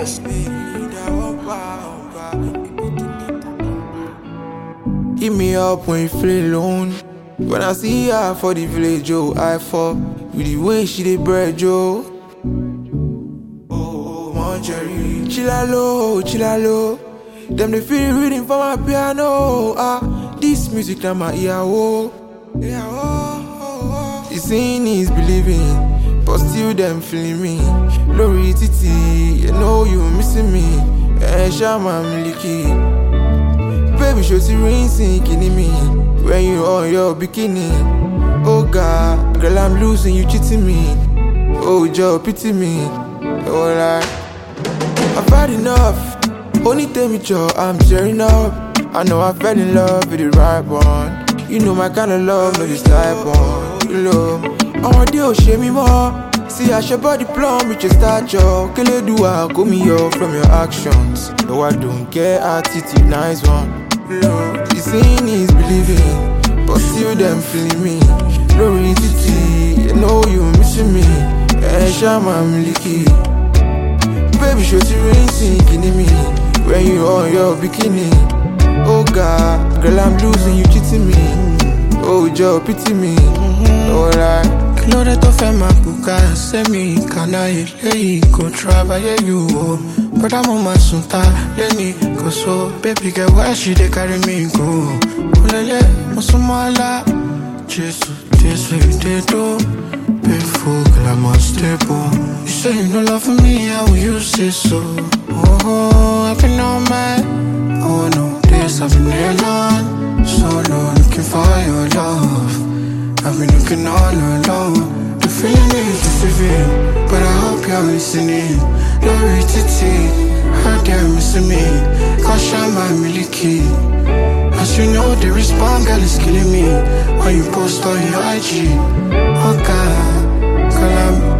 Hit me up when you feel alone. When I see her for the village, oh, I fall with the way she dey bread, Joe. Oh, Marjorie, chilla low. Them they feel reading for my piano. This music na my ear, oh. The seeing is believing, but still them feeling me. Lori Titi, you know you missing me. Shama Miliki, baby, show the rain sinking in me. When you on your bikini, oh God, girl, I'm losing, you cheating me. Oh, Joe, pity me. Oh, like, I've had enough. Only tell me, Joe, I'm tearing up. I know I fell in love with the right one. You know my kind of love, no this type one. You know, I want you to share me more. See, I should body plumb with your stature. Kill you do I call me off from your actions. No, I don't care, attitude, nice one. The seeing is believing, but still them feeling me. Lori Titi, you know you missing me. Shama Miliki, baby, show the rain sinking in me. When you on your bikini, oh God, girl, I'm losing, you cheating me. Oh, Joe, pity me. Oh, like, Lore to fe mapuka, se mi kana ile go travailler you. But I'm on my sunta, Lenny go so. Baby girl, why she dey carry me go? Olele, musumala, Jesus, this way they do. Painful, girl, I'm unstable. You say you no love me, how will you say so? Oh, I've been on my, oh no, this I've been alone. Solo, looking for your love. I've been looking all alone. The feeling is deceiving, but I hope you're listening. Lori Titi, how they're missing me. Shama Miliki. As you know, the response girl is killing me. When you post on your IG, oh God, girl, I'm